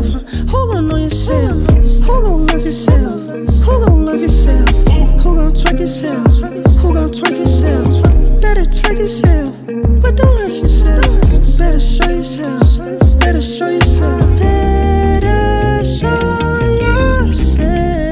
yourself? Who gon' know yourself? Who gon' love yourself? Who gon' love yourself? Who gon' twerk yourself? Who gon' twerk yourself? Better twerk yourself, but don't hurt yourself. Better show yourself. Better show yourself. Better show yourself.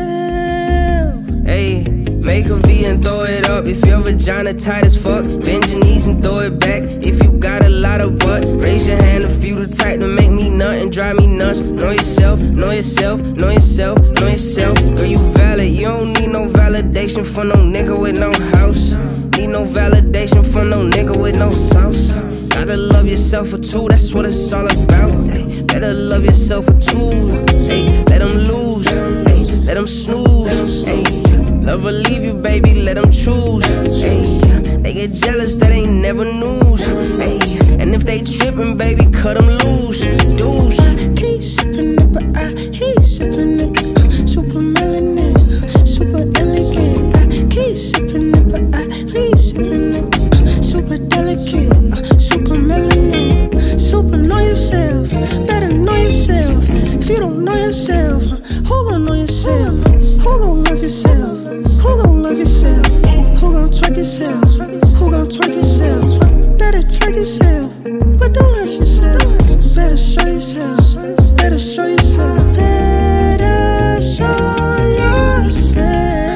Hey, make a V and throw it up. If your vagina tight as fuck, bend your knees and throw it back. If you got a lot of butt, raise your hand if you the type to make me nut and drive me nuts. Know yourself, know yourself, know yourself, know yourself. Girl, you valid, you don't need no validation from no nigga with no house. Need no validation from no nigga with no sauce. Gotta love yourself for two, that's what it's all about. Ay, better love yourself for two. Ay, let them lose, ay, let them snooze. Ay, love or leave you, baby, let them choose. Ay, they get jealous, that ain't never news. Ay, and if they trippin', baby, cut them loose. Deuce. Keep sippin' it, but I keep sippin' it. Super melanin, super elegant. I keep sippin' it, but I keep sippin' it. Super delicate, super melanin. Super know yourself, better know yourself. If you don't know yourself, who gon' know yourself? Who gon' love yourself? Who gon' love yourself? Who gon' twerk yourself? Who gon' twerk yourself? Better twerk yourself, but don't hurt yourself. Better show yourself. Better show yourself. Better show yourself.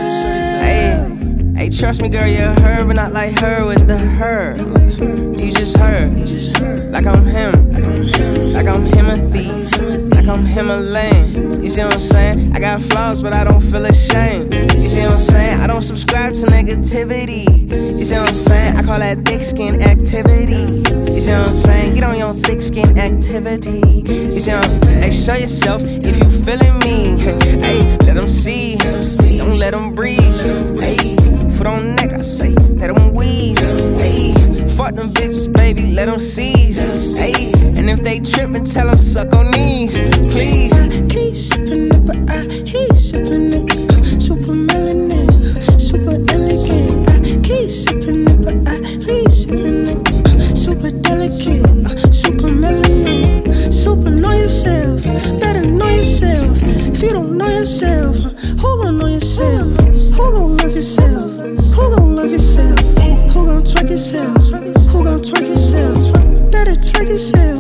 Hey, trust me, girl, you're her, but not like her with the her. You just her, like I'm him, like I'm Timothy, like I'm Himalayan. You see what I'm saying? I got flaws, but I don't feel ashamed. You see what I'm saying? I don't subscribe to negativity. You see what I'm saying? I call that thick skin activity. You see what I'm saying? Get on your thick skin activity. You see what I'm saying? Hey, show yourself if you feeling me. Hey, let them see, don't let them breathe. Hey, foot on neck, I say, let them wheeze. Hey, fuck them bitches, baby, let them seize. Hey, and if they trippin', tell them suck on knees, please. I keep sippin' it, but I keep sippin' it. Super melanin, super elegant. I keep sippin' it, but I keep sippin' it. Super delicate, super melanin. Super know yourself, better know yourself. If you don't know yourself, who gon' know yourself? Who gon' love yourself? Who gon' love yourself? Who gon' twerk yourself? Who gon' twerk yourself? Better twerk yourself.